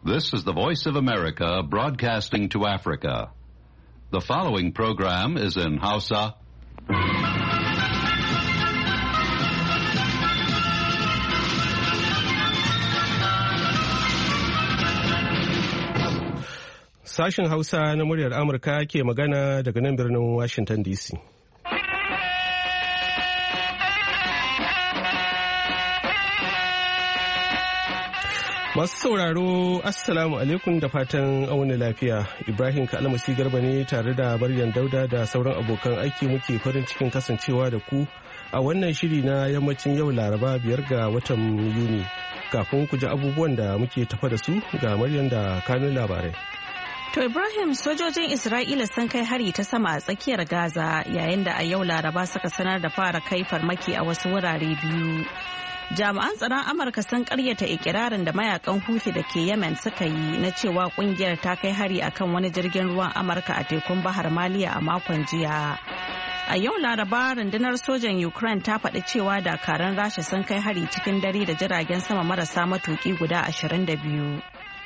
This is the Voice of America broadcasting to Africa. The following program is in Hausa. Sashen Hausa na muryar Amurka ke magana daga nan birnin Washington DC. Masu sauraro, Assalamu alaikum da fatan auna lafiya. Ibrahim Kalmasi Garba ne tare da Maryam Dauda da sauran abokan aiki muke farin cikin kasancewa da ku a wannan shiri na yammacin yau Laraba 5 ga watan Yuni. Kafin ku ji abubuwan da muke tafa da su ga Maryam da kanun labarai. To Ibrahim, sojojin Isra'ila sun kai hari ta sama a tsakiyar Gaza yayin da a yau Laraba suka sanar da fara kai farmaki a wasu wurare biyu. Jami'an tsaron Amurka sun karyata ikirarin da mayakan Houthi da ke Yemen suka yi na cewa kungiyar ta kai hari akan wani jirgin ruwan Amurka a tekun Bahar Maliya a makon jiya. A yau Laraba, rundunar sojan Ukraine ta faɗi cewa dakaran Rasha sun kai hari cikin dare da jiragen sama marasa matuki guda 22.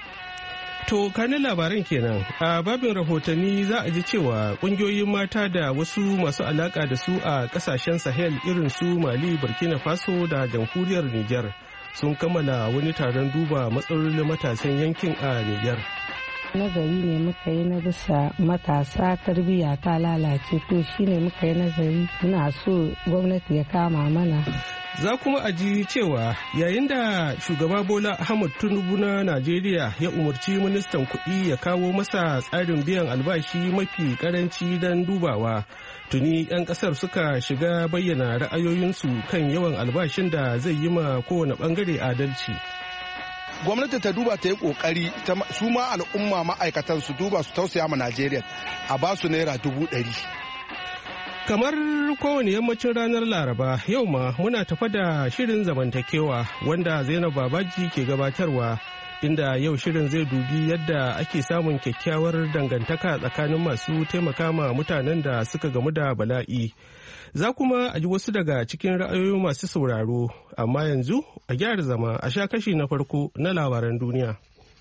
To kanin labaran kenan a babin rahotanni za a ji cewa kungiyoyin mata da wasu masu alaka da su a kasashen Sahel irin su Mali, Burkina Faso da jamhuriyar Nijar sun kammala wani taron duba matsalolin matasan yankin a Nijar. Nazari ne muka yi na bisa matasa tarbiyya ta lalace, to shine muka yi nazari muna so gwamnati ya kama mana. Za kuma a ji cewa yayin da shugaba Bola Ahmed Tinubu na Najeriya ya umarci ministan kuɗi ya kawo masa tsarin biyan albashi mafi karanci don dubawa, tuni 'yan ƙasar suka shiga bayyana ra'ayoyinsu kan yawan albashin da zai yi ma kowane ɓangare adalci. Gwamnati ta duba ta yi kokari su ma al'umma ma'aikatan su duba su tausaya ma Najeriya a ba su naira 100,000. Kamar kowane yammacin ranar Laraba, yau ma muna tafa da shirin zamantakewa wanda Zainab Babaji ke gabatarwa, inda yau shirin zai dubi yadda ake samun kyakkyawar dangantaka tsakanin masu taimaka ma mutanen da suka gamu da bala'i. Za kuma a ji wasu daga cikin ra'ayoyin masu sauraro, amma yanzu a gyara zama a sha kashi na farko na labaran duniya.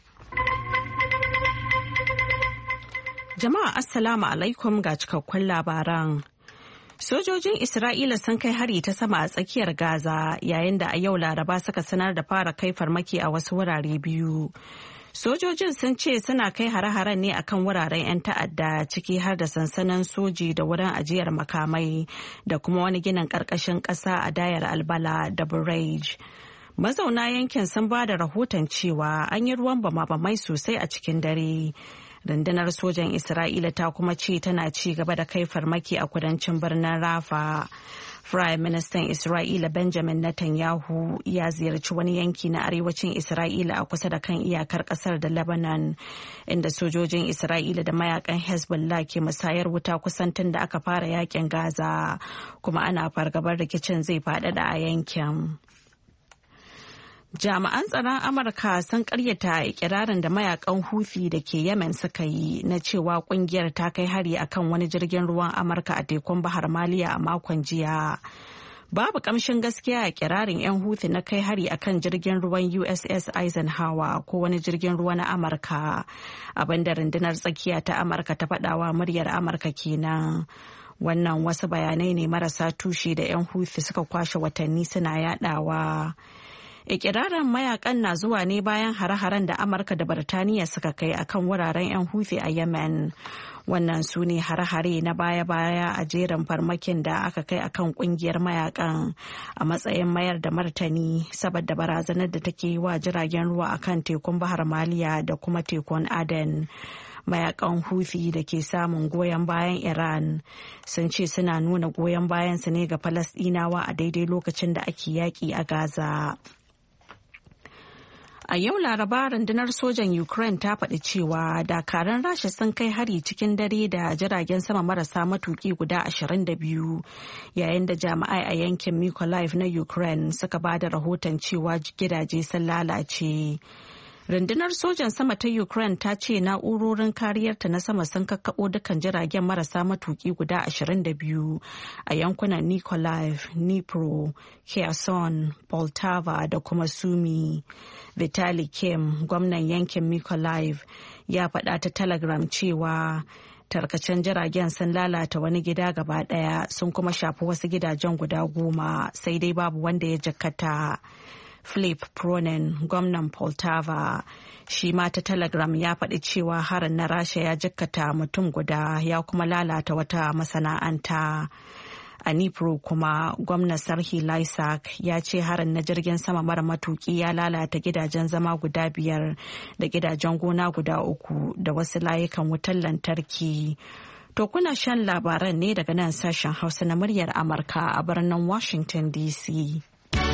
Jama'a Assalamu alaikum ga cikakkun labaran. Sojojin Isra'ila sun kai hari ta sama a tsakiyar Gaza yayin da a yau Laraba suka sanar da fara kai farmaki a wasu wurare biyu. Sojojin sun ce suna kai hare-haren ne akan wuraren 'yan ta'adda ciki har da sansanin soji da wurin ajiyar makamai da kuma wani ginin ƙarƙashin ƙasa a Dayar Albala da Burej. Mazauna yankin sun ba da rahoton cewa an yi ruwan bama-bamai sosai a cikin dare. Rundunar sojan Isra'ila ta kuma ce tana ci gaba da kai farmaki a kudancin birnin Rafa. Prime Ministan Isra'ila Benjamin Netanyahu ya ziyarci wani yanki na arewacin Isra'ila a kusa da kan iyakar kasar da Lebanon, inda sojojin Isra'ila da mayakan Hezbollah ke musayar wuta kusan tun da aka fara yakin Gaza, kuma ana fargabar rikicin zai faɗaɗa a yankin. Jami'an tsaron Amurka sun karyata ikirarin da mayakan Houthi da ke Yemen suka yi na cewa kungiyar ta kai hari akan wani jirgin ruwan Amurka a tekun Bahar Maliya a makon jiya. Babu kamshin gaskiya a kirarin 'yan Houthi na kai hari akan jirgin ruwan USS Eisenhower ko wani jirgin ruwa na Amurka, abinda rundunar tsakiya ta Amurka ta faɗawa muryar Amurka kenan. Wannan wasu bayanai ne marasa tushe da 'yan Houthi suka kwashe watanni suna yadawa. Ikirarin mayakan na zuwa ne bayan hare-haren da Amurka da Birtaniya suka kai akan wuraren 'yan Houthi a Yemen. Wannan su ne hare-hare na baya-baya a jerin farmakin da aka kai akan kungiyar mayakan a matsayin mayar da martani saboda barazanar da take yi wa jiragen ruwa akan tekun Bahar Maliya da kuma tekun Aden. Mayakan Houthi da ke samun goyon bayan Iran sun ce suna nuna goyon bayansu ne ga Falasɗinawa a daidai lokacin da ake yaƙi a Gaza. A yau Laraba, rundunar sojan Ukraine ta faɗi cewa dakaran Rasha sun kai hari cikin dare da jiragen sama marasa matuki guda 22 yayin da jami'ai a yankin Mykolaiv na Ukraine suka ba da rahoton cewa gidaje sun lalace. Rundunar sojan sama ta Ukraine ta ce na'urorin kariyarta na sama sun kakkaɓo dukkan jiragen marasa matuki guda 22 a yankunan Nikolaev, Dnipro, Kherson, Poltava da kuma Sumy. Vitali Kim, gwamnan yankin Mykolaiv, ya faɗa ta Telegram cewa tarkacen jiragen sun lalata wani gida gaba ɗaya sun kuma shafi wasu gidajen guda 10 sai dai babu wanda ya jikkata. Philip Pronin, gwamnan Poltava, shi ma ta Telegram ya faɗi cewa harin na Rasha ya jikkata mutum guda ya kuma lalata wata masana'anta. A Dnipro kuma gwamnan Sarhi Lysak ya ce harin na jirgin sama mara matuki ya lalata gidajen zama guda 5 da gidajen gona guda 3 da wasu layukan wutar lantarki. To kuna shan labaran ne daga nan sashen Hausa na muryar Amurka a birnin Washington DC.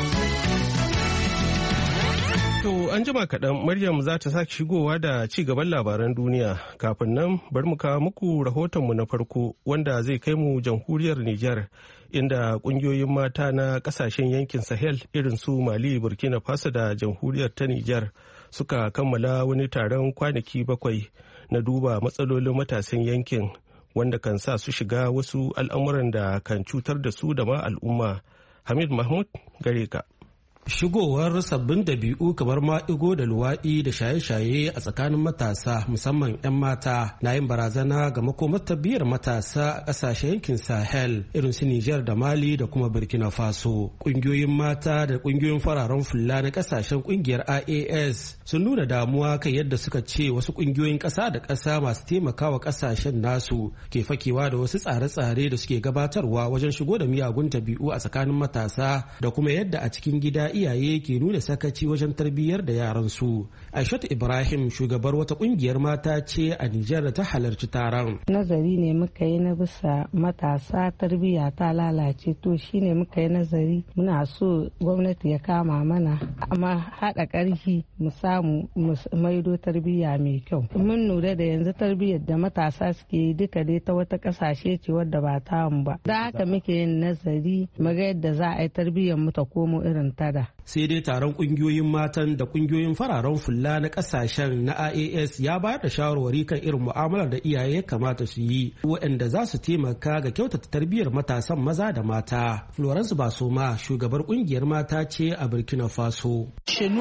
To an jima kaɗan Maryam za ta sake shigowa da ci gaban labaran duniya. Kafin nan bari mu kawo muku rahotonmu na farko wanda zai kai mu jamhuriyar Nijar inda ƙungiyoyin mata na ƙasashen yankin Sahel irin su Mali, Burkina Faso da jamhuriyar ta Nijar suka kammala wani taron kwanaki 7 na duba matsalolin matasan yankin wanda kan sa su shiga wasu al'amuran da kan cutar da su da ma al'umma. Hamid Mahmud gare ka. Shigowar sabbin dabi'u kamar ma'igo da luwaɗi da shaye-shaye a tsakanin matasa musamman 'yan mata na yin barazana ga makomar tabbiyar matasa a ƙasashen yankin Sahel irin su Nijar da Mali da kuma Burkina Faso. Ƙungiyoyin mata da ƙungiyoyin fararen fulla na ƙasashen ƙungiyar IAS sun nuna damuwa kan yadda suka ce wasu ƙungiyoyin ƙasa da ƙasa masu taimakawa ƙasashen nasu ke fakewa da wasu tsare-tsare da suke gabatarwa wajen shigo da miyagun dabi'u a tsakanin matasa da kuma yadda a cikin gida iyaye ke nuna sakaci wajen tarbiyyar da yaransu. Aishatu Ibrahim shugabar wata kungiyar mata ce a Nijar da ta halarci taron. Nazari ne muka yi na bisa matasa tarbiyya ta lalace to shine muka yi nazari muna so gwamnati ya kama mana amma haɗa ƙarfi mu samu maido tarbiyya mai kyau. Mun lura da yanzu tarbiyyar da matasa suke duka dai ta wata ƙasashe ce wadda ba ta mu ba. Da haka muke yin nazari mu ga yadda za a yi tarbiyyar mu ta komo irin tada. Sai dai taron kungiyoyin matan da kungiyoyin fararen fulla na kasashen na IAS ya bayar da shawarwari kan irin mu'amalar da iyaye kamata su yi waɗanda za su taimaka ga kyautata tarbiyyar matasan maza da mata. Florence Basoma shugabar kungiyar mata ce a Burkina Faso.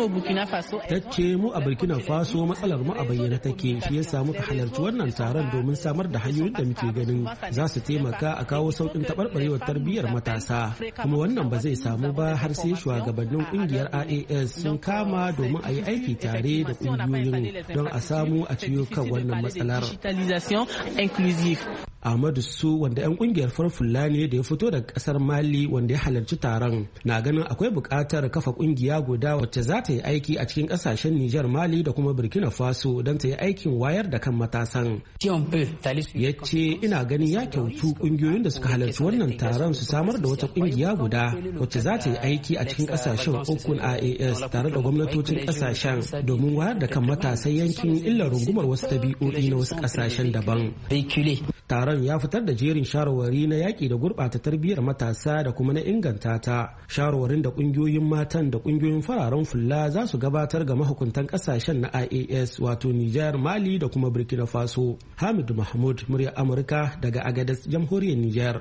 Ta ce mu a Burkina Faso matsalar mu a bayyana take shi yasa muka halarci wannan taron domin samar da hanyoyin da muke ganin za su taimaka a kawo sauƙin taɓarɓarewar tarbiyyar matasa kuma wannan ba zai samu ba har sai shugabannin kungiyar IAS sun kama domin a yi aiki tare da kungiyoyin don a samu a ciyo kan wannan matsalar. Ahmadu Su wanda 'yan kungiyar farfulla ne da ya fito daga kasar Mali wanda ya halarci taron na ganin akwai buƙatar kafa kungiya guda wacce za ta yi aiki a cikin kasashen Nijar, Mali da kuma Burkina Faso don ta yi aikin wayar da kan matasan. Ya ce ina ganin ya kyautu kungiyoyin da suka halarci wannan taron su samar da wata kungiya guda wacce za ta yi aiki a cikin kasashen ukun IAS tare da gwamnatocin kasashen domin wayar da kan matasan yankin illar rungumar wasu tabi'o'i na wasu kasashen daban. Taron ya fitar da jerin shawarwari na yaƙi da gurɓata tarbiyyar matasa da kuma na inganta ta. Shawarwarin da ƙungiyoyin matan da ƙungiyoyin fararen fulla za su gabatar ga mahukuntan ƙasashen na IAS wato Nijar, Mali da kuma Burkina Faso. Hamid Mahmud, muryar Amurka daga Agadez, Jamhuriyar Nijar.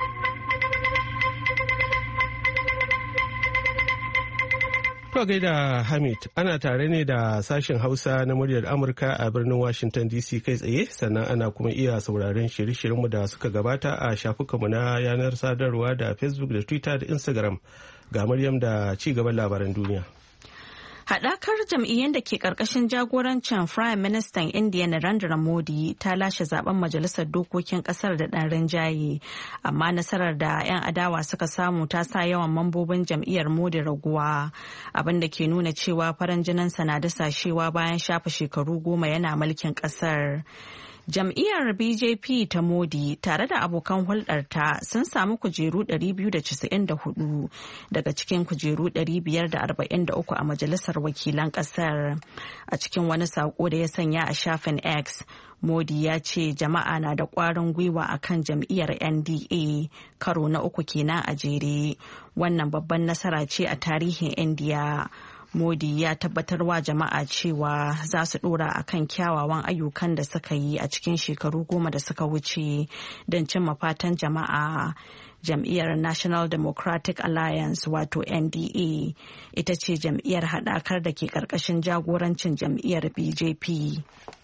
To gaida Hamid, ana tare ne da sashen Hausa na muryar Amurka a birnin Washington DC kai tsaye, sannan ana kuma iya sauraron shirye-shiryenmu da suka gabata a shafukanmu na yanar sadarwa da Facebook da Twitter da Instagram. Ga Maryam da ci gaban labaran duniya. Haɗakar jam'iyyun da ke ƙarƙashin jagorancin Prime Ministan Indiya Narendra Modi ta lashe zaben majalisar dokokin ƙasar da ɗan rinjaye, amma nasarar da 'yan adawa suka samu ta sa yawan mambobin jam'iyyar Modi raguwa, abin da ke nuna cewa farin jininsa na dasashewa bayan shafe shekaru 10 yana mulkin ƙasar. Jam'iyyar BJP ta Modi tare da abokan hulɗarta sun samu kujeru 294 daga cikin kujeru 543 a majalisar wakilan ƙasar. A cikin wani saƙo da ya sanya a shafin X, Modi ya ce jama'a na da ƙwarin gwiwa a kan jam'iyyar NDA karo na 3 kenan a jere. Wannan babban nasara ce a tarihin Indiya. Modi ya tabbatar wa jama'a cewa za su dora akan kyawawan ayyukan da suka yi a cikin shekaru 10 da suka wuce don cimma fatan jama'a. Jam'iyyar National Democratic Alliance wato NDA ita ce jam'iyyar haɗakar da ke ƙarƙashin jagorancin jam'iyyar BJP.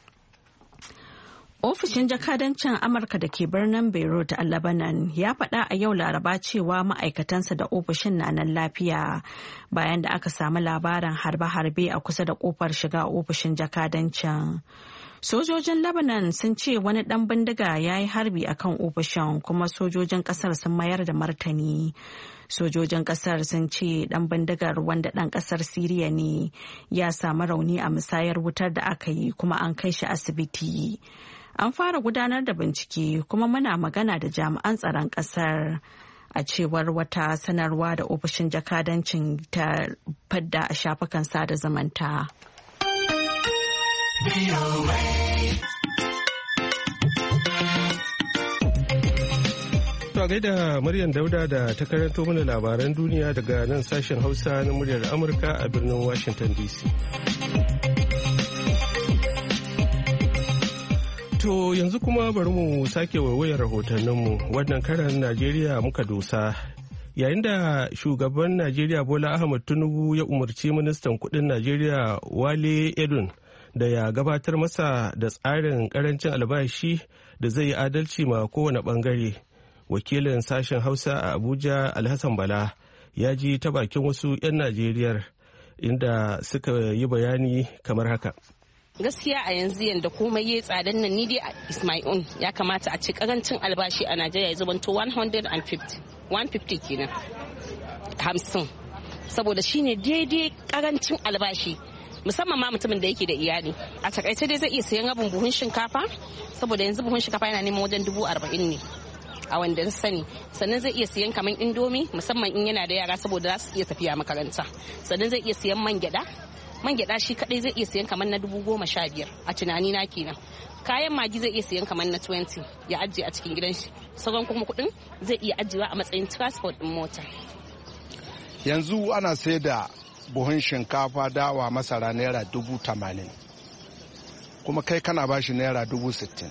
Ofishin jakadancin Amurka da ke birnin Beirut a Lebanon ya faɗa a yau Laraba cewa ma'aikatansa da ofishin na nan lafiya bayan da aka samu labarin harbe-harbe a kusa da kofar shiga ofishin jakadancin. Sojojin Lebanon sun ce wani ɗan bindiga ya yi harbi a kan ofishin kuma sojojin ƙasar sun mayar da martani. Sojojin ƙasar sun ce ɗan bindigar wanda ɗan ƙasar Siriya ne ya samu rauni a musayar wutar da aka yi kuma an kai shi asibiti. An fara gudanar da bincike kuma muna magana da jami'an tsaron ƙasar. A cewar wata sanarwa da ofishin jakadancin ta fadda a shafukan sada zumunta. To gaida Maryam Dauda da ta karanto mana labaran duniya daga nan sashen Hausa na muryar Amurka a birnin Washington DC. To yanzu kuma bari mu sake waiwayar rahotanninmu wannan karan Najeriya muka dosa. Yayin da shugaban Najeriya Bola Ahmed Tinubu ya umarci ministan kudin Najeriya Wale Edun da ya gabatar masa da tsarin karancin albashi da zai yi adalci ma kowane bangare. Wakilin sashen Hausa a Abuja Alhassan Bala ya ji ta bakin wasu 'yan Najeriyar inda suka yi bayani kamar haka. Gaskiya a yanzu yanda komai ya tsadan nan ni dai is my own ya kamata a ci karancin albashi a Najeriya ya zamanto 150 kenan 50 saboda shine daidai karancin albashi musamman ma mutumin da yake da iyali. A takaice dai zai iya sayan rabin buhun shinkafa saboda yanzu buhun shinkafa yana neman wajen 40,000 ne a wanda na sani, sannan zai iya siyan kamar indomi musamman in yana da yara saboda za su iya tafiya makaranta, sannan zai iya siyan man gyada shi kadai zai iya siyan kamar na 15,000 a tunani na kenan. Kayan magi zai iya siyan kamar na 20 ya ajiye a cikin gidan shi, sauran kuma kudin zai iya ajiyewa a matsayin transport din mota. Yanzu ana sai da buhun shinkafa dawa masara naira 80,000 kuma kai kana bashi naira 60,000.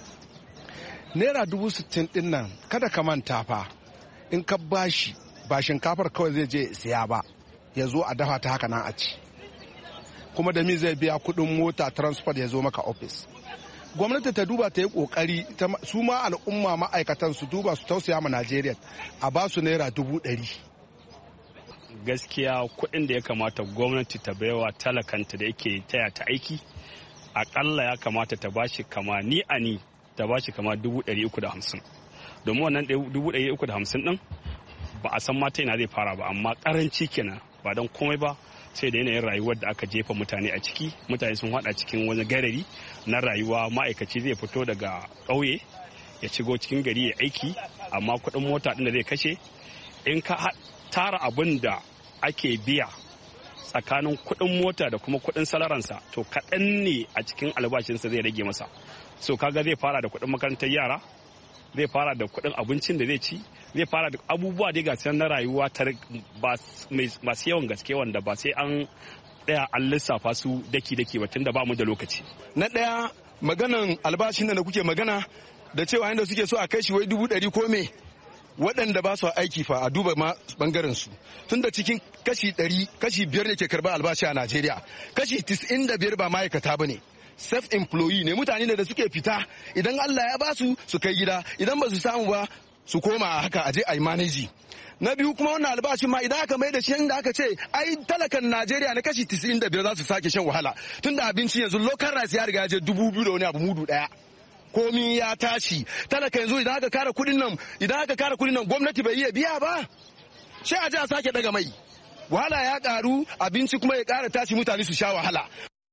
Naira 60,000 din nan kada ka manta fa in ka bashi ba shinkafar kawai zai je siya ba ya zo a dafa ta haka nan a ci, kuma da mi zai biya kudin mota transport ya zo maka office. Gwamnati ta duba ta yi kokari su ma al'umma ma'aikatan su duba su tausaya ma Najeriya a ba su naira 100,000. Gaskiya kuɗin da ya kamata gwamnati ta baiwa talakanta da yake taya ta aiki akalla ya kamata ta bashi kama ta bashi kama 350, domin wannan 350 din ba a san mata ina zai fara ba, amma karanci kenan ba don komai ba sai da yanayin rayuwar da aka jefa mutane a ciki. Mutane sun hada cikin wani garari na rayuwa. Ma'aikaci zai fito daga ƙauye ya shigo cikin gari ya aiki, amma kuɗin mota ɗin da zai kashe in ka tara abin da ake biya tsakanin kuɗin mota da kuma kuɗin salaransa to kaɗan ne a cikin albashinsa zai rage masa. So kaga zai fara da kuɗin makarantar yara, zai fara da kuɗin abincin da zai ci, zai fara da abubuwa da ga na rayuwa masu yawan gaske wanda ba sai an ɗaya an lissafa su daki-daki ba tunda ba mu da lokaci. Na ɗaya maganan albashin da kuke magana da cewa yadda suke so a kai shi wai 100,000 ko me, waɗanda ba su aiki fa a duba ma bangaren su, tunda cikin kashi 100 kashi 5 ne ke karɓar albashi a Najeriya, kashi 95 ba ma'aikata ba ne, self employee ne, mutane da suke fita idan Allah ya ba su kai gida, idan ba su samu ba su koma a haka aje a yi maneji. Na biyu kuma wannan albashin ma idan aka mai da shi inda aka ce ai talakan Najeriya na kashi 95 za su sake shan wahala, tunda abinci yanzu local rice ya riga ya je 2,000 da wani abu mudu daya. Komi ya tashi, talaka yanzu idan aka kara kudin nan gwamnati bai iya biya ba, sai a ji a sake daga mai, wahala ya karu, abinci kuma ya kara tashi, mutane su sha wahala.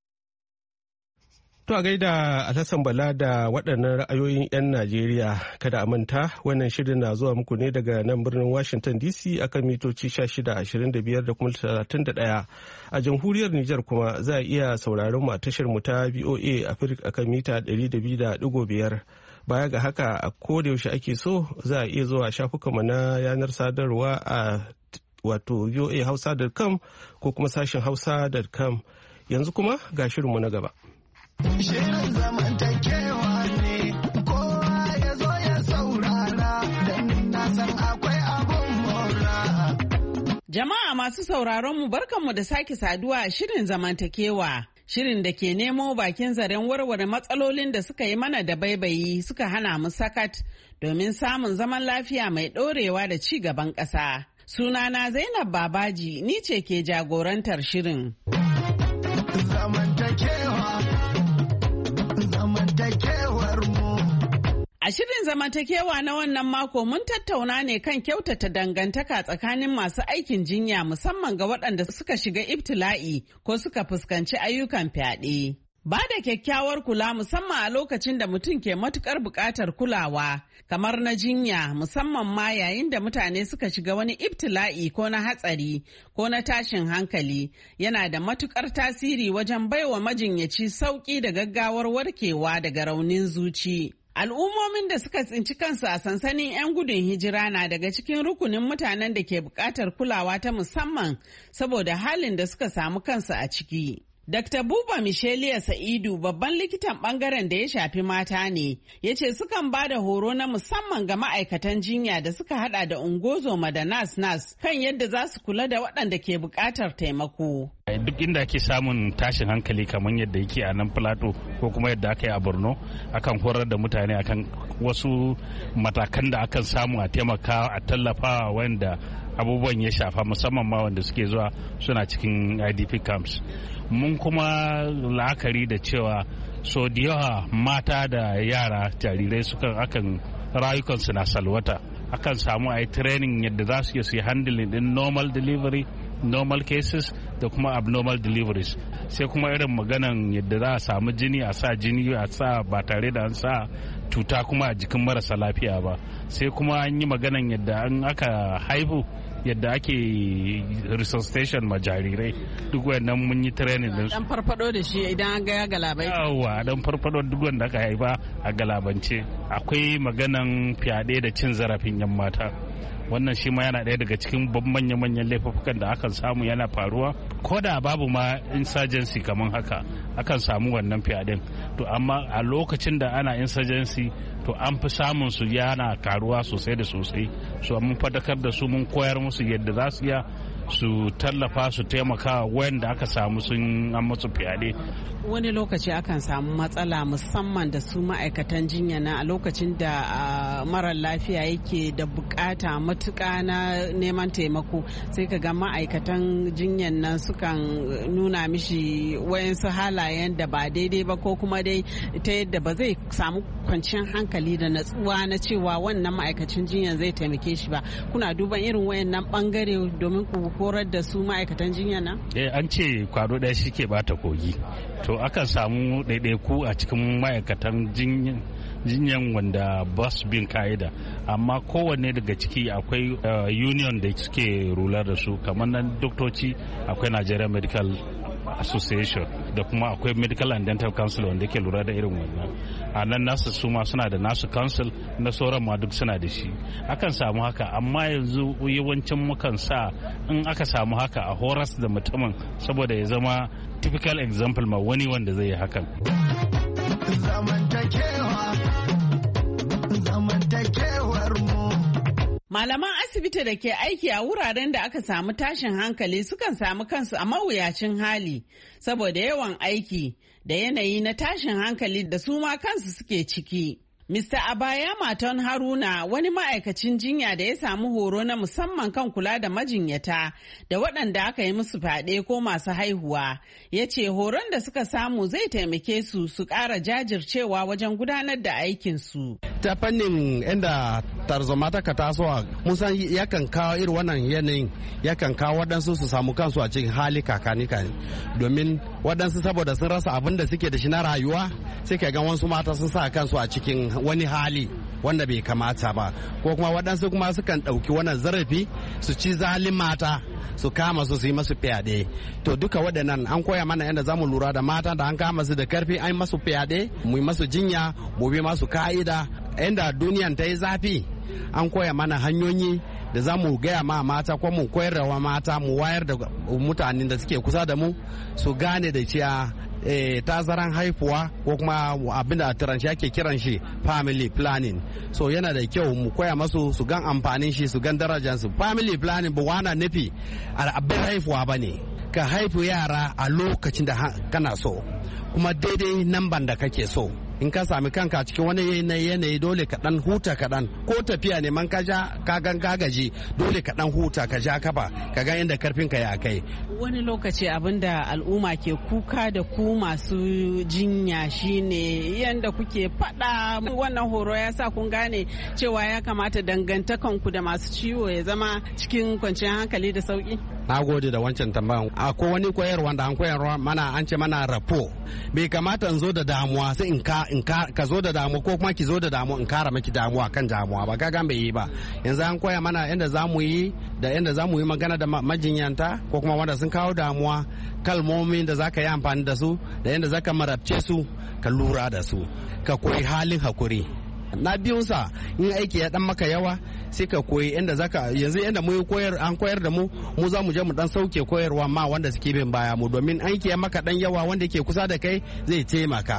To a gaida Alhassan Bala da waɗannan ra'ayoyin 'yan Najeriya. Kada a manta wannan shirin na zuwa muku ne daga nan birnin Washington DC akan mitoci 1625 da kuma 31. A jamhuriyar Nijar kuma za a iya sauraron mu a tashar mu ta VOA Africa akan mita 200.5. Baya ga haka a koda yaushe ake so za a iya zuwa shafukanmu na yanar sadarwa a wato voahausa.com ko kuma sashen hausa.com. Yanzu kuma ga shirinmu na gaba. Shirin zamantakewa ne kowa ya zo ya saurara don na san akwai abun mora. Jama'a masu sauraron mu barkanmu da sake saduwa a shirin zamantakewa. Shirin da ke nemo bakin zaren warware matsalolin da suka yi mana da baibayi suka hana mu sakat domin samun zaman lafiya mai ɗorewa da ci gaban ƙasa. Sunana Zainab Babaji ni ce ke jagorantar shirin. A shirin zamantakewa na wannan mako mun tattauna ne kan kyautata dangantaka tsakanin masu aikin jinya musamman ga waɗanda suka shiga ibtila'i ko suka fuskanci ayyukan fyaɗe. Ba da kyakkyawar kula musamman a lokacin da mutum ke matukar buƙatar kulawa kamar na jinya musamman ma yayin da mutane suka shiga wani ibtila'i ko na hatsari ko na tashin hankali yana da matukar tasiri wajen baiwa majinyaci sauƙi da gaggawar warkewa daga raunin zuci. Al'ummomin da suka tsinci kansu a sansanin 'yan gudun hijira na daga cikin rukunin mutanen da ke buƙatar kulawa ta musamman saboda halin da suka samu kansu a ciki. Dr. Buba Michelia Sa'idu babban likitan bangaren da ya shafi mata ne, ya ce sukan ba da horo na musamman ga ma'aikatan jinya da suka hada da ungozoma da nas kan yadda za su kula da waɗanda ke buƙatar taimako. Duk inda ake samun tashin hankali kamar yadda yake a nan Plateau ko kuma yadda aka yi a Borno, akan horar da mutane akan wasu matakan da akan samu a taimaka a tallafa wanda abubuwan ya shafa musamman ma wanda suke zuwa suna cikin IDP camps. Mun kuma la'akari da cewa so da yawa mata da yara jarirai akan rayukansu na salwata, akan samu a yi training yadda za su yi handling din normal delivery, normal cases da kuma abnormal deliveries. Sai kuma irin maganan yadda za a samu jini a sa ba tare da an sa cuta kuma a jikin marasa lafiya ba. Sai kuma an yi maganan yadda an aka haihu yadda ake resuscitation ma jarirai, duk wannan mun yi training din su. Dan farfado da shi idan an ga ya galabai. Yawa dan farfado duk wanda aka haifa a galabance. Akwai maganan fyaɗe da cin zarafin yan mata. Wannan shi ma yana ɗaya daga cikin manya-manyan laifukan da akan samu yana faruwa. Ko da babu ma insurgency kamar haka akan samu wannan fyaɗen. To amma a lokacin da ana insurgency to an fi samun su yana karuwa sosai da sosai. So mun fadakar da su mun koyar musu yadda za su iya su tallafa su taimaka wanda aka samu sun an musu fyaɗe. Wani lokaci akan samu matsala musamman da su ma'aikatan jinya na a lokacin da marar lafiya yake da bukata matuƙa na neman taimako sai ka ga ma'aikatan jinyan nan sukan nuna mishi wayansu halayen da ba daidai ba ko kuma dai ta yadda ba zai samu kwanciyar hankali da natsuwa na cewa wannan ma'aikacin jinyan zai taimake shi ba. Kuna duban irin wayannan bangare domin ku horar da su ma'aikatan jinya na? An ce kwado ɗaya shi ke bata kogi. To akan samu ɗaiɗaiku a cikin ma'aikatan jinyan wanda ba su bin ka'ida, amma kowanne daga ciki akwai union da suke rular da su, kamar nan doktoci akwai Nigeria Medical Association da kuma akwai Medical and Dental Council wanda ke lura da irin wannan. A nan nasu su ma suna da nasu council, na sauran ma duk suna da shi. Akan samu haka, amma yanzu yawancin mukan sa in aka samu haka a horas da mutumin saboda ya zama typical example ma wani wanda zai yi hakan. Malaman asibiti da ke aiki a wuraren da aka samu tashin hankali sukan samu kansu a mawuyacin hali saboda yawan aiki da yanayi na tashin hankali da su ma kansu suke ciki. Mr. Abaya Maton Haruna wani ma'aikacin jinya da ya samu horo na musamman kan kula da majinyata da waɗanda aka yi musu fyaɗe ko masu haihuwa, ya ce horon da suka samu zai taimake su su ƙara jajircewa wajen gudanar da aikinsu. Ta fannin inda tarzoma ta ka tasowa mun san yakan kawo irin wannan yanayin, yakan kawo waɗansu su samu kansu a cikin hali kakani domin waɗansu saboda sun rasa abin da suke da shi na rayuwa sai ka ga wasu mata sun sa kansu a cikin wani hali wanda bai kamata ba, ko kuma waɗansu kuma sukan ɗauki wannan zarafi su ci zalin mata su kama su yi masu fyaɗe. To duka waɗannan an koya mana yadda za mu lura da mata da an kama su da karfi an masu fyaɗe, mu yi masu jinya, mu bi masu ka'ida. Yadda duniyan ta yi zafi an koya mana hanyoyi da za mu gaya ma mata ko mu koyar da mata mu wayar da mutanen da suke kusa da mu su gane da cewa tazaran haifuwa ko kuma abin da turanci ake kiran shi family planning. So yana da kyau mu koya masu su gan amfanin shi, su gan darajansu. Family planning ba wana nufi abin haifuwa ba ne, ka haifu yara a lokacin da kana so kuma daidai namban da kake so. In ka sami kanka cikin wani yanayi dole ka dan huta kaɗan, ko tafiya ne man ka gan gaji dole ka dan huta ka ja kafa ka ga inda karfin ka ya kai. Wani lokaci abin da al'umma ke kuka da ku masu jinya shine yanda kuke faɗa wannan horo ya sa kun gane cewa ya kamata dangantakanku da masu ciwo ya zama cikin kwanciyar hankali da sauki. Na gode da wancan tambayan. Akwai wani koyarwa da an koyarwa mana, an ce mana rapo. Bai kamata in zo da damuwa sai in ka zo da damuwa ko kuma ki zo da damuwa in kara maki damuwa kan damuwa ba, kaga bai yi ba. Yanzu an koya mana yadda za mu yi da yadda za mu yi magana da majinyanta ko kuma wanda sun kawo damuwa, kalmomin da za ka yi amfani da su da yadda za ka marabce su, ka lura da su, ka koyi halin hakuri. Na biyunsa in aiki ya dan maka yawa sai ka koyi inda zaka, yanzu inda mu an koyar da mu za mu je mu dan sauke koyarwa ma wanda suke bin baya mu, domin aiki ya maka dan yawa wanda ke kusa da kai zai taimaka.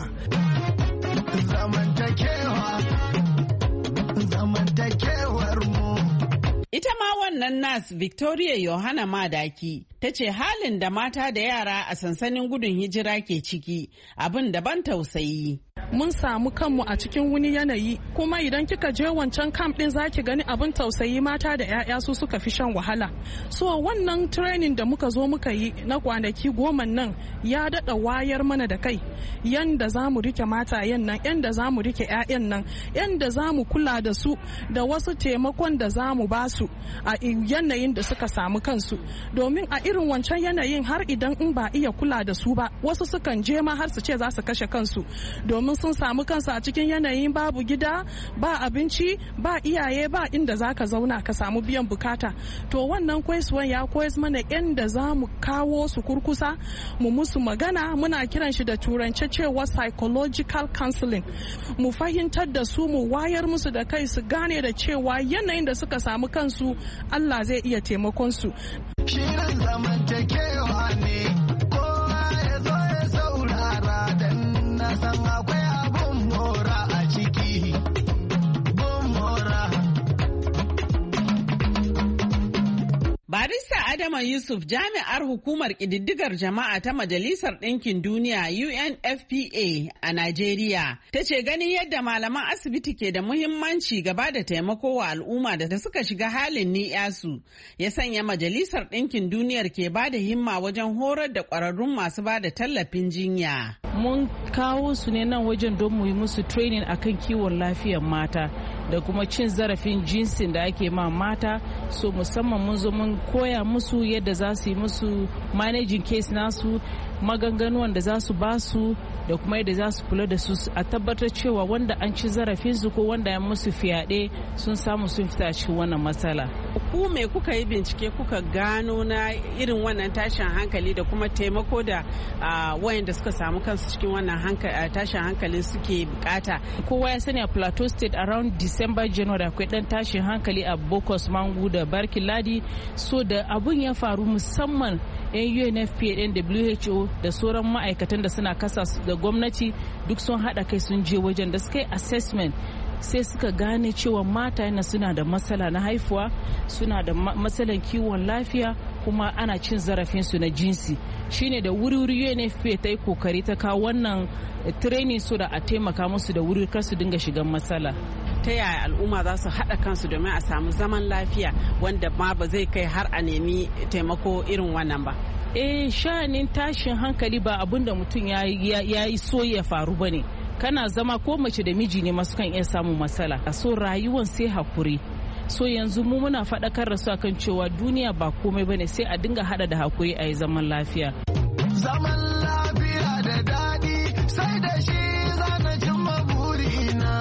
Zamantakewar mu. Ita ma wannan nas Victoria Yohana Madaki ta ce halin da mata da yara a sansanin gudun hijira ke ciki abin daban tausayi. Mun samu kanmu a cikin wani yanayi, kuma idan kika je wancan camp din zaki gani abin tausayi, mata da 'ya'ya su suka fi shan wahala. So wannan training da muka zo muka yi na kwanaki 10 nan ya daɗa wayar mana da kai yanda za mu rike matayen nan, yanda za mu rike 'ya'yan nan, yanda za mu kula da su da wasu taimakon da za mu ba su a yanayin da suka samu kansu. Domin a irin wancan yanayin har idan in ba iya kula da su ba, wasu sukan je ma har su ce za su kashe kansu, domin sun samu kansu a cikin yanayin babu gida, ba abinci, ba iyaye, ba inda za ka zauna ka samu biyan bukata. To wannan kwaisuwan ya koyas mana yadda za mu kawo su kurkusa, mu musu magana, muna kiran shi da turance cewa psychological counseling. Mu fahimtar da su, mu wayar musu da kai su gane da cewa yanayin da suka samu kansu Allah zai iya taimakon su. Shirin zamantakewa ne, kowa ya zo ya saurara dan na san akwai abun mora a ciki. Barista Adama Yusuf, jami'ar hukumar ƙididdigar jama'a ta Majalisar Ɗinkin Duniya UNFPA a Najeriya, ta ce ganin yadda malaman asibiti ke da muhimmanci gaba da taimako wa al'umma da suka shiga halin ni'yasu, ya sanya Majalisar Ɗinkin Duniyar ke ba da himma wajen horar da ƙwararrun masu ba da tallafin jinya. Mun kawo su ne nan wajen don mu yi musu training akan kiwon lafiyar mata da kuma cin zarafin jinsin da ake ma mata, so musamman mun zo mun koya musu yadda za su yi musu managing case nasu, maganganuwan da za su ba su da kuma yadda za su kula da su, a tabbatar cewa wanda an ci zarafinsu ko wanda ya musu fyaɗe sun samu sun fita cikin wannan matsala. Ku me kuka yi bincike kuka gano na irin wannan tashin hankali da kuma taimako da wayanda suka samu kansu cikin wannan tashin hankali suke bukata? Kowa ya sani a Plateau State around December January akwai dan tashin hankali a Bokos Mangu da Barkin Ladi, so da abun ya faru musamman yan UNFPA ɗin WHO da sauran ma'aikatan da suna kasa da gwamnati duk sun haɗa kai sun je wajen da suka yi assessment, sai suka gane cewa mata yana suna da matsala na haifuwa, suna da matsalan kiwon lafiya, kuma ana cin zarafinsu na jinsi. Shine da wuri-wuri UNFPA ta yi kokari ta kawo wannan training so da a taimaka musu da wuri kar su dinga shigan matsala. Ta yaya al'umma za su haɗa kansu domin a samu zaman lafiya wanda ma ba zai kai har a nemi taimako irin wannan ba? Sha'anin tashin hankali ba abin da mutum ya yi so ya faru ba ne. Kana zama ko mace da miji ne masu kan iya samun matsala. So rayuwan sai hakuri. So yanzu mu muna faɗakar da su akan cewa duniya ba komai bane, sai a dinga hada da hakuri a yi zaman lafiya. Zaman lafiya da daɗi sai da shi zana cimma burina.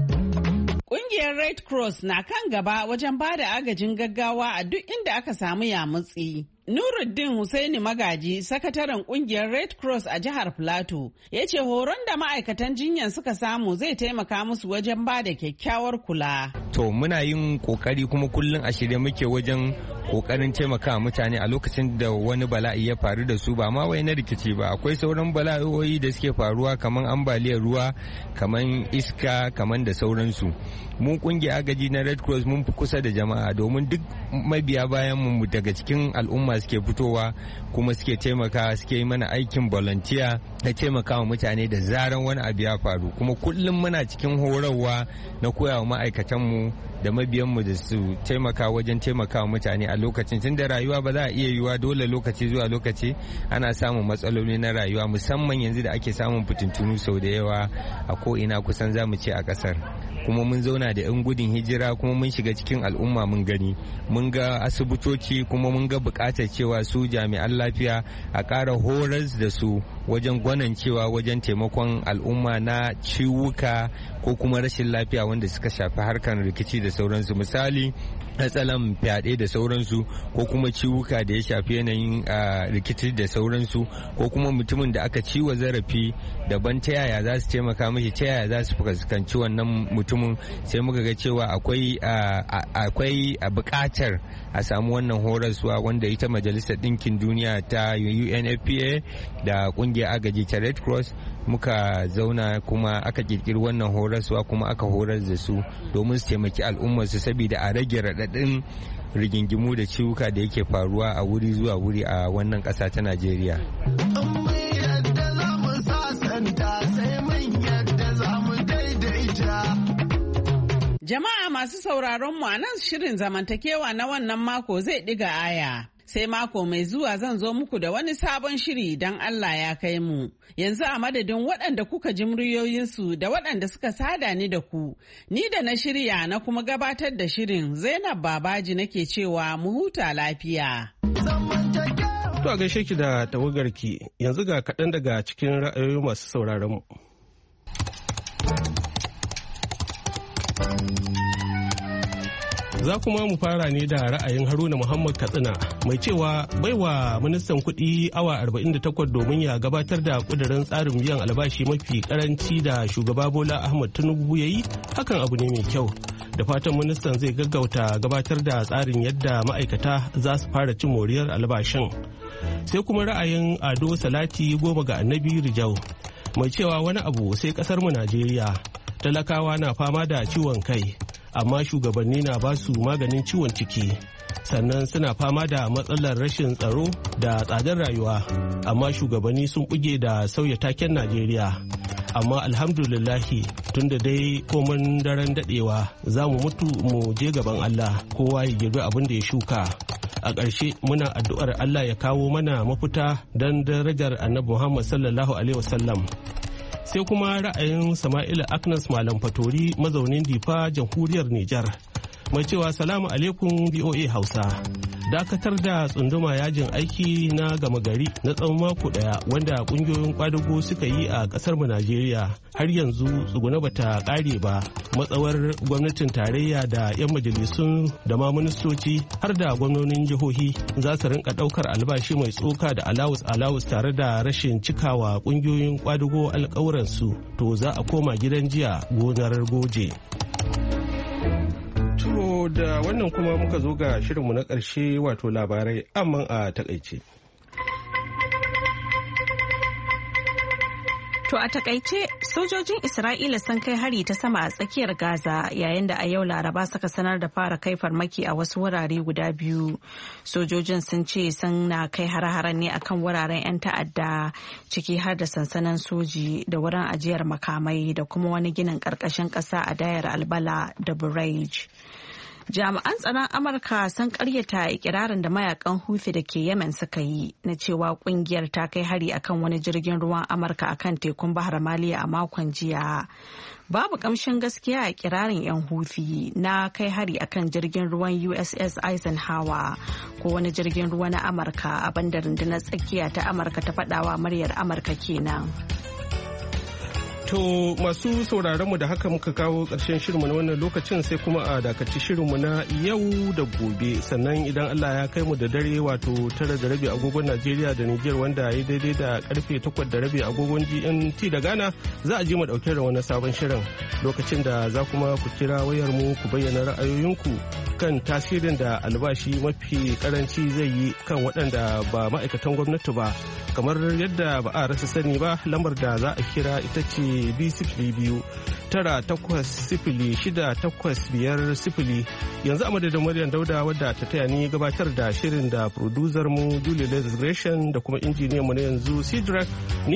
Ƙungiyar Red Cross na kan gaba wajen ba da agajin gaggawa a duk inda aka samu yamutsi. Nuruddin Hussaini Magaji, sakataren kungiyar Red Cross a jihar Plateau, ya ce horon da ma'aikatan jinyar suka samu zai taimaka musu wajen ba da kyakkyawar kula. To muna yin kokari kuma kullum a shirye muke wajen kokarin taimaka mutane a lokacin da wani bala'i ya faru da su, ba ma wai na rikici ba, akwai sauran bala'o'i da suke faruwa kamar ambaliyar ruwa, kamar iska, kamar da sauransu. Mun kungiyar agaji na Red Cross mun fi kusa da jama'a domin duk mabiya bayan mu daga cikin al'umma suke fitowa kuma suke taimaka, suke yi mana aikin volunteer na taimakawa mutane da zaran wani abu ya faru. Kuma kullum muna cikin horarwa na koyawa ma'aikatanmu da mabiyanmu da su taimaka wajen taimakawa mutane a lokacin, tun da rayuwa ba za a iya yiwuwa dole lokaci zuwa lokaci ana samun matsaloli na rayuwa, musamman yanzu da ake samun fitintunu sau da yawa a ko'ina kusan za mu ce a kasar. Kuma mun zauna da 'yan gudun hijira, kuma mun shiga cikin al'umma, mun gani, mun ga asibitoci, kuma mun ga bukatar cewa su jami'an lafiya a ƙara horas da su wajen gwanancewa wajen taimakon al'umma na ciwuka ko kuma rashin lafiya wanda suka shafi harkar rikici da sauransu, misali matsalan fyaɗe da sauransu, ko kuma ciwuka da ya shafi yanayin rikici da sauransu, ko kuma mutumin da aka ciwa zarafi daban, ta yaya za su taimaka mishi, ta yaya za su fuskanci wannan mutumin. Sai muka ga cewa akwai buƙatar a samu wannan horaswa wanda ita Majalisar Ɗinkin Duniya ta UNFPA da ƙungiyar agaji ta Red Cross muka zauna kuma aka kirkiri wannan horaswa, kuma aka horar da su domin su taimaki al'ummarsu saboda a rage raɗaɗin rigingimu da ciwuka da yake faruwa a wuri zuwa wuri a wannan ƙasa ta Najeriya. Jama'a masu sauraron mu a nan shirin zamantakewa na wannan mako zai ɗiga aya. Sai mako mai zuwa zan zo muku da wani sabon shiri idan Allah ya kai mu. Yanzu a madadin waɗanda kuka ji muryoyinsu da waɗanda suka sada ni da ku, ni da na shirya na kuma gabatar da shirin Zainab Babaji nake cewa mu huta lafiya. To a gaishe ki da tawagarki, yanzu ga kaɗan daga cikin ra'ayoyi masu sauraron mu. Za kuma mu fara ne da ra'ayin Haruna Muhammad Katsina mai cewa baiwa ministan kuɗi awa 48 domin ya gabatar da ƙudurin tsarin biyan albashi mafi karanci da shugaba Bola Ahmed Tinubu ya yi, hakan abu ne mai kyau. Da fatan ministan zai gaggauta gabatar da tsarin yadda ma'aikata za su fara cin moriyar albashin. Sai kuma ra'ayin Ado Salati Goma ga Annabi Rijau mai cewa wani abu sai ƙasar mu Najeriya, talakawa na fama da ciwon kai, amma shugabanni na ba su maganin ciwon ciki, sannan suna fama da matsalar rashin tsaro da tsadar rayuwa, amma shugabanni sun buge da sauya taken Najeriya. Amma alhamdulillahi tunda dai komin daren dadewa za mu mutu mu je gaban Allah, kowa ya girbi abin da ya shuka. A ƙarshe muna addu'ar Allah ya kawo mana mafita don darajar Annabi Muhammad sallallahu alaihi wasallam. Sai kuma ra'ayin Sama'ila Agnes Malam Fatori mazaunin Difa, jamhuriyar Nijar, mai cewa salamu alaikum BOA Hausa. Dakatar da tsunduma yajin aiki na gama gari na tsawon mako daya wanda kungiyoyin kwadago suka yi a kasar mu Najeriya har yanzu tsuguna bata kare ba, matsawar gwamnatin tarayya da 'yan majalisun da ma ministoci har da gwamnonin jihohi za su rinka daukar albashi mai tsoka da alawus tare da rashin cikawa kungiyoyin kwadago alkawuransu, to za a koma gidan jiya gonar goje. To da wannan kuma muka zo ga shirinmu na ƙarshe, wato labarai amma a takaice. To a takaice sojojin Isra'ila sun kai hari ta sama a tsakiyar Gaza yayin da a yau Laraba suka sanar da fara kai farmaki a wasu wurare guda biyu. Sojojin sun ce sun na kai hare-haren ne akan wuraren 'yan ta'adda, ciki har da sansanin soji da wurin ajiyar makamai da kuma wani ginin ƙarƙashin ƙasa a Dayar Albala da Bureij. Jami'an tsaron Amurka sun karyata ikirarin da mayakan Houthi da ke Yemen suka yi na cewa kungiyar ta kai hari akan wani jirgin ruwan Amurka akan tekun Bahar Maliya a makon jiya. Babu kamshin gaskiya a ikirarin 'yan Houthi na kai hari akan jirgin ruwan USS Eisenhower ko wani jirgin ruwa na Amurka, abinda rundunar tsakiya ta Amurka ta faɗawa muryar Amurka kenan. To masu sauraronmu da haka muka kawo ƙarshen shirinmu na wannan lokacin sai kuma a dakaci shirinmu na yau da gobe sannan idan Allah ya kai mu da dare wato 9:30 agogon Najeriya da Nijar wanda ya daidai da karfe 8:30 agogon GMT da Ghana za a ji mu dauke da wani sabon shirin lokacin da za kuma ku kira wayar mu ku bayyana ra'ayoyinku kan tasirin da albashi mafi karanci zai yi kan waɗanda ba ma'aikatan gwamnati ba kamar yadda ba a rasa sani ba lambar da za a kira ita ce B02 9806850 yanzu a madadin Maryam Dauda wadda ta taya ni gabatar da shirin da producer mu Julie Lesgration da kuma injiniyan mu na yanzu Sidrak